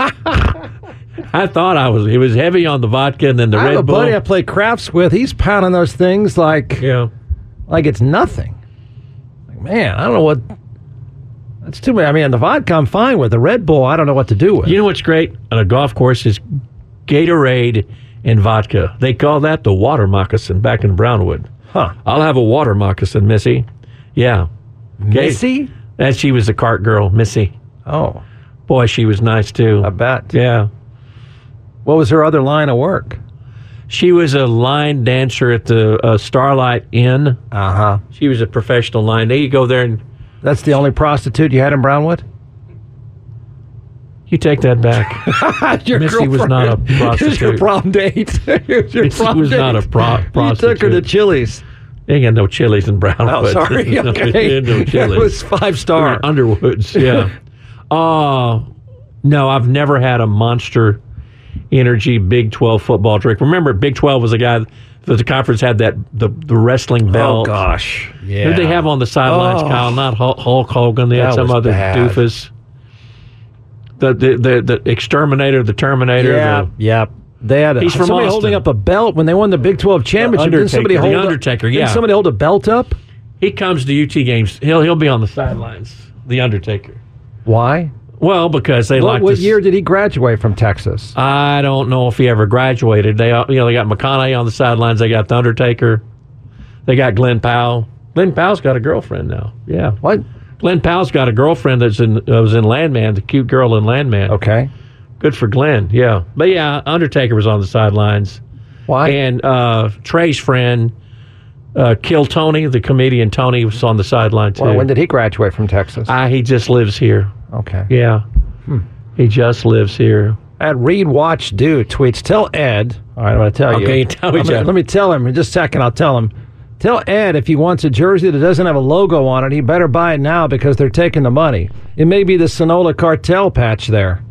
I thought it was heavy on the vodka and then the Red Bull. I have a buddy I play crafts with. He's pounding those things like it's nothing. Like, man, I don't know what. That's too many. I mean, the vodka I'm fine with. The Red Bull, I don't know what to do with. You know what's great on a golf course is Gatorade and vodka. They call that the water moccasin back in Brownwood. Huh. I'll have a water moccasin, Missy. Yeah. Missy? And she was the cart girl, Missy. Oh. Boy, she was nice, too. I bet. Yeah. What was her other line of work? She was a line dancer at the Starlight Inn. Uh-huh. She was a professional line. There you go there and... That's the only prostitute you had in Brownwood? You take that back. Missy was not a prostitute. Here's your prom date. Missy was not a prostitute. You took her to Chili's. They ain't got no Chili's in Brownwood. Oh, sorry. Okay. No Chili's. It was 5-star. Underwoods, yeah. No, I've never had a Monster Energy Big 12 football drink. Remember, Big 12 was a guy... The conference had the wrestling belt. Oh, gosh. Yeah. Who did they have on the sidelines, Kyle? Not Hulk Hogan. They had some other doofus. The Exterminator, the Terminator. Yeah. They had somebody holding up a belt when they won the Big 12 championship. The Undertaker. Didn't somebody hold a belt up? He comes to UT games. He'll be on the sidelines. The Undertaker. Why? Well, because they like. What year did he graduate from Texas? I don't know if he ever graduated. They got McConaughey on the sidelines. They got the Undertaker. They got Glenn Powell. Glenn Powell's got a girlfriend now. Yeah. What? Glenn Powell's got a girlfriend was in Landman, the cute girl in Landman. Okay. Good for Glenn. Yeah. But yeah, Undertaker was on the sidelines. Why? And Trey's friend, Kill Tony, the comedian Tony, was on the sideline too. Well, when did he graduate from Texas? He just lives here. Okay. Yeah. He just lives here. At Reed Watch Do tweets, tell Ed. All right, I'm going to tell you. Okay, tell me, Jeff. Let me tell him in just a second. I'll tell him. Tell Ed if he wants a jersey that doesn't have a logo on it, he better buy it now because they're taking the money. It may be the Sonola Cartel patch there.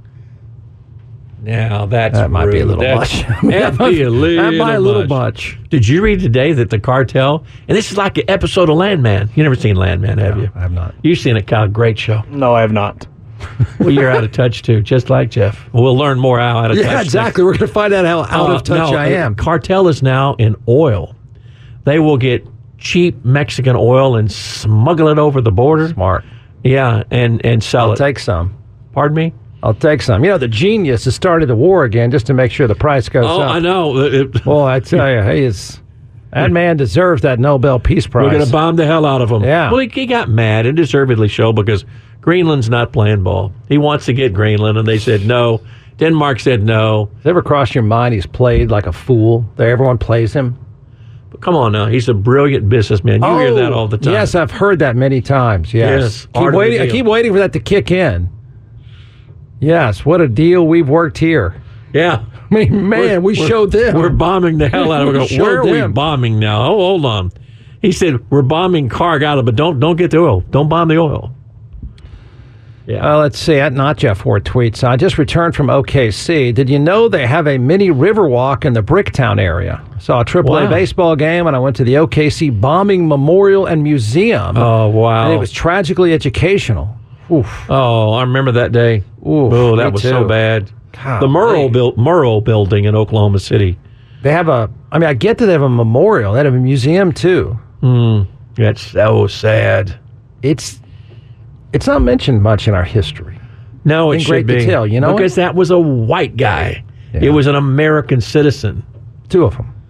Now, that might be a little much. That might be a little much. Did you read today that the cartel, and this is like an episode of Landman. You never seen Landman, have you? I have not. You've seen it, Kyle. Great show. No, I have not. Well, you're out of touch, too, just like Jeff. We'll learn more how out of touch. Yeah, exactly. We're going to find out how out of touch I am. Cartel is now in oil. They will get cheap Mexican oil and smuggle it over the border. Smart. Yeah, and sell it. I'll take some. Pardon me? I'll take some. You know, the genius has started the war again just to make sure the price goes up. Oh, I know. Well, I tell you, that man deserves that Nobel Peace Prize. We're going to bomb the hell out of him. Yeah. Well, he got mad, and deservedly so, because Greenland's not playing ball. He wants to get Greenland, and they said no. Denmark said no. Does it ever cross your mind he's played like a fool? Everyone plays him. come on now. He's a brilliant businessman. You hear that all the time. Yes, I've heard that many times. Yes. I keep waiting for that to kick in. Yes, what a deal we've worked here. Yeah. I mean, man, we showed them. We're bombing the hell out of them. Where are we bombing now? Oh, hold on. He said, we're bombing Cargado, but don't get the oil. Don't bomb the oil. Yeah. Let's see. At Not Jeff Ford tweets, I just returned from OKC. Did you know they have a mini Riverwalk in the Bricktown area? Saw a AAA baseball game, and I went to the OKC Bombing Memorial and Museum. Oh, wow. And it was tragically educational. Oof. Oh, I remember that day. Oof, oh, that was so bad. God, the Murrow building in Oklahoma City. They have I get that they have a memorial. They have a museum, too. That's so sad. It's not mentioned much in our history. No, it should be. Detail, you know, because that was a white guy. Yeah. It was an American citizen. 2 of them.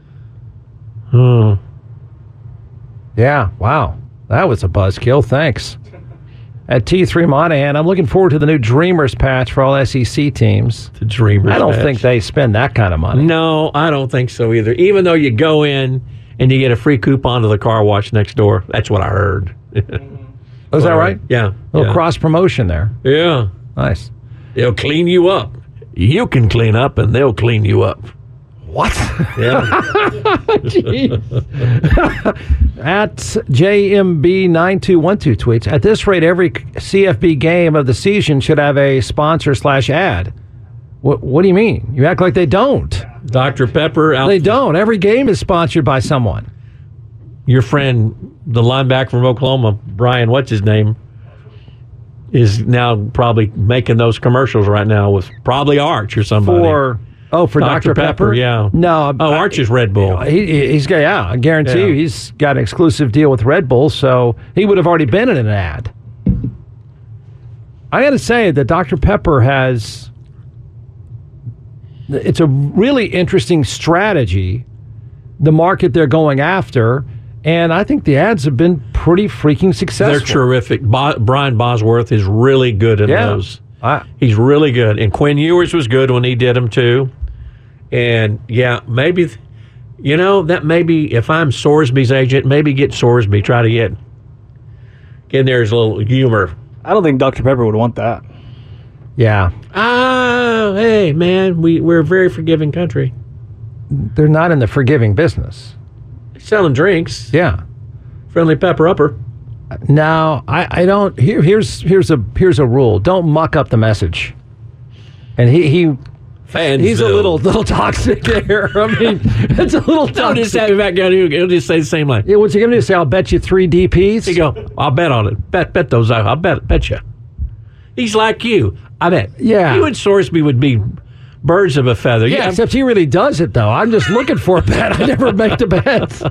Yeah, wow. That was a buzzkill. Thanks. At T3 Monahan, I'm looking forward to the new Dreamers patch for all SEC teams. The Dreamers I don't think they spend that kind of money. No, I don't think so either. Even though you go in and you get a free coupon to the car wash next door. That's what I heard. Oh, is that right? Yeah. A little cross promotion there. Yeah. Nice. They'll clean you up. You can clean up, and they'll clean you up. What? Yeah. At JMB9212 tweets, at this rate, every CFB game of the season should have a sponsor/ad. What do you mean? You act like they don't. Dr. Pepper. They don't. Every game is sponsored by someone. Your friend, the linebacker from Oklahoma, Brian, what's his name, is now probably making those commercials right now with probably Arch or somebody. For Dr. Pepper? Yeah. No. Arch is Red Bull. He's got, I guarantee you, he's got an exclusive deal with Red Bull, so he would have already been in an ad. I got to say that Dr. Pepper it's a really interesting strategy, the market they're going after. And I think the ads have been pretty freaking successful. They're terrific. Brian Bosworth is really good in those. He's really good. And Quinn Ewers was good when he did them, too. And, maybe, that maybe if I'm Sorsby's agent, maybe get Sorsby. Try to get in there as a little humor. I don't think Dr. Pepper would want that. Yeah. Hey, man, we're a very forgiving country. They're not in the forgiving business. Selling drinks. Yeah. Friendly pepper upper. No, I don't. Here's a rule. Don't muck up the message. And he's a little toxic there. I mean, it's a little toxic. Don't just have him back down here. He'll just say the same line. Yeah, what's he going to do? Say, I'll bet you 3 DPs? He go, I'll bet on it. Bet those out. I'll bet you. He's like you. I bet. Yeah. You and Sorsby would be birds of a feather. Yeah, except he really does it, though. I'm just looking for a bet. I never make the bets.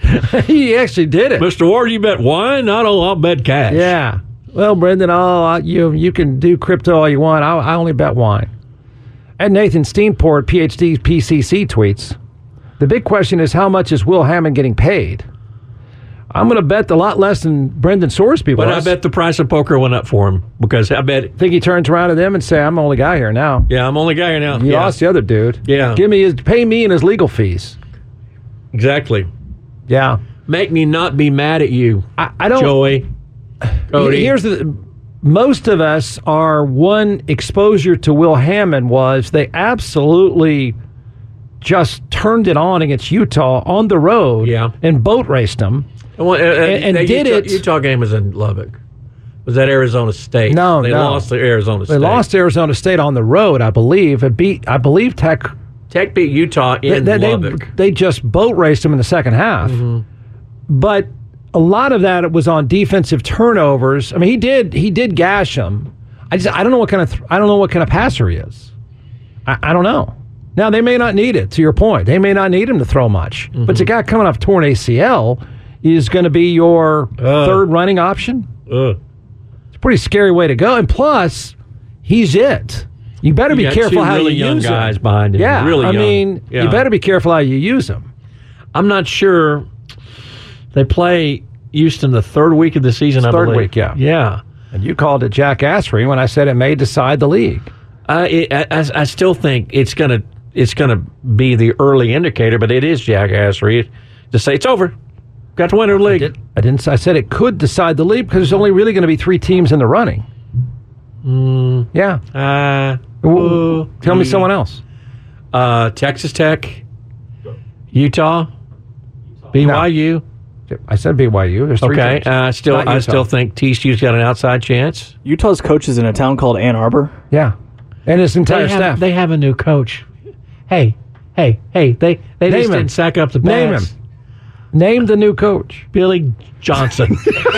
He actually did it. Mr. Ward, you bet wine? I'll bet cash. Yeah. Well, Brendan, you can do crypto all you want. I only bet wine. And Nathan Steenport, PhD, PCC, tweets, the big question is how much is Will Hammond getting paid? I'm going to bet a lot less than Brendan Sorsby was. But I bet the price of poker went up for him because I bet. Think he turns around to them and say, I'm the only guy here now. Yeah, I'm the only guy here now. You lost the other dude. Yeah. Pay me and his legal fees. Exactly. Yeah. Make me not be mad at you. I don't. Joey. Cody. Most of us are one exposure to Will Hammond was they absolutely just turned it on against Utah on the road and boat raced them. And did it. Utah game was in Lubbock. Was that Arizona State? No, they lost to Arizona State. They lost to Arizona State on the road, I believe. Tech. Tech beat Utah in Lubbock. They just boat raced them in the second half. Mm-hmm. But a lot of that was on defensive turnovers. I mean, he did gash them. I don't know what kind of passer he is. I don't know. Now they may not need it. To your point, they may not need him to throw much. Mm-hmm. But the guy coming off torn ACL is going to be your third running option. It's a pretty scary way to go. And plus, he's it. You better be careful how you use him. Young guys behind him. Yeah, really young. You better be careful how you use him. I'm not sure. They play Houston the third week of the season, I believe. Third week, yeah. Yeah. And you called it jackassery when I said it may decide the league. I still think it's gonna be the early indicator, but it is jackassery. Just say it's over. Got to win the league. I said it could decide the league because there's only really going to be 3 teams in the running. Yeah. Tell me someone else. Texas Tech, Utah, BYU. No. I said BYU. There's 3 teams. I still think TCU's got an outside chance. Utah's coach is in a town called Ann Arbor. Yeah. And his entire staff. They have a new coach. Hey. They just didn't sack up the pass. Name him. Name the new coach. Billy Johnson.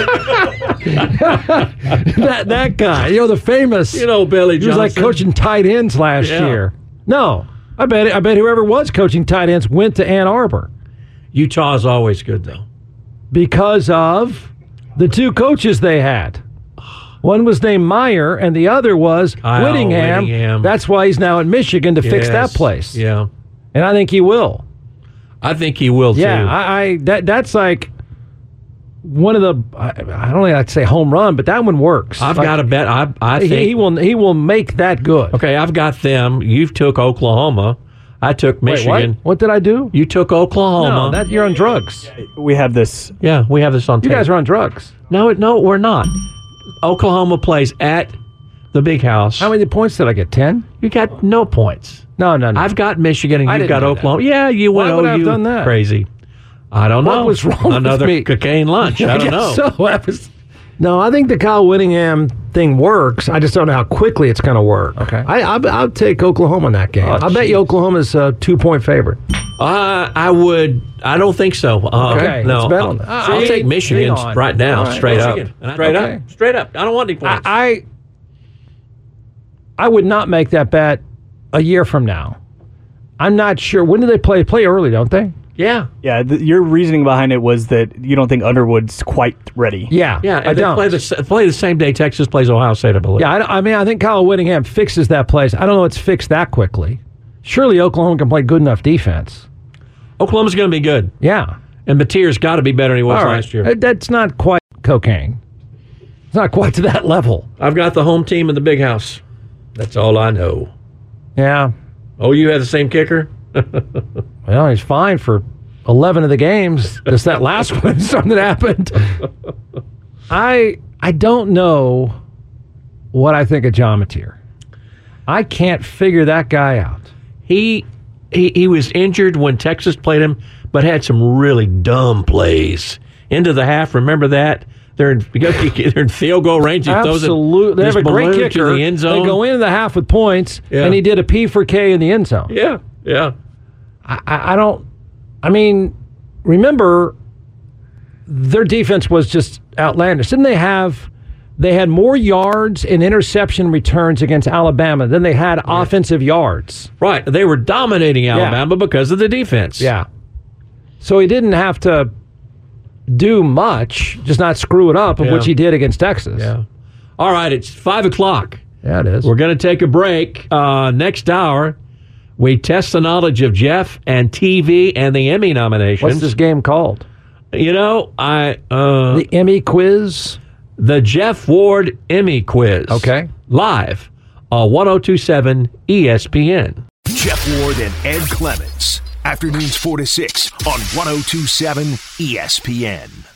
that guy. The famous. Billy Johnson. He was like coaching tight ends last year. No. I bet whoever was coaching tight ends went to Ann Arbor. Utah is always good, though. Because of the 2 coaches they had. One was named Meyer, and the other was Whittingham. That's why he's now in Michigan to fix that place. Yeah. And I think he will. I think he will, too. Yeah, that's like one of the, I don't like to say home run, but that one works. I've got to bet. I think he will make that good. Okay, I've got them. You took Oklahoma. I took Michigan. Wait, what did I do? You took Oklahoma. No, you're on drugs. We have this. Yeah, we have this on tape. You guys are on drugs. No, we're not. Oklahoma plays at the Big House. How many points did I get? 10? You got no points. No. I've got Michigan and you've got Oklahoma. Yeah, you went Why would I have done that? Crazy. I don't know. What was wrong Another with me? cocaine lunch. I don't know. No, I think the Kyle Whittingham thing works. I just don't know how quickly it's going to work. Okay. I'll take Oklahoma in that game. I bet you Oklahoma's a 2-point favorite. I would. I don't think so. Okay. No. Let's bet on that. I'll take Michigan right now, straight up. Straight up. I don't want any points. I would not make that bet a year from now. I'm not sure. When do they play? Play early, don't they? Yeah. Yeah, your reasoning behind it was that you don't think Underwood's quite ready. Yeah, I don't. They play the same day Texas plays Ohio State, I believe. Yeah, I think Kyle Whittingham fixes that place. I don't know it's fixed that quickly. Surely Oklahoma can play good enough defense. Oklahoma's going to be good. Yeah. And Batier's got to be better than he was last year. That's not quite cocaine. It's not quite to that level. I've got the home team in the Big House. That's all I know. Yeah. Oh, you had the same kicker? Well, he's fine for 11 of the games. Just that last one, something happened. I don't know what I think of John Mateer. I can't figure that guy out. He was injured when Texas played him, but had some really dumb plays into the half. Remember that? They're in field goal range. He Absolutely. They have a great kicker. To the end zone. They go into the half with points, and he did a P for K in the end zone. Yeah. Remember, their defense was just outlandish. Didn't they have... They had more yards and interception returns against Alabama than they had offensive yards. Right. They were dominating Alabama because of the defense. Yeah. So he didn't have to do much, just not screw it up, which he did against Texas. Yeah. All right, it's 5 o'clock. Yeah, it is. We're going to take a break. Next hour, we test the knowledge of Jeff and TV and the Emmy nominations. What's this game called? The Emmy quiz? The Jeff Ward Emmy quiz. Okay. Live on 102.7 ESPN. Jeff Ward and Ed Clements. Afternoons 4 to 6 on 102.7 ESPN.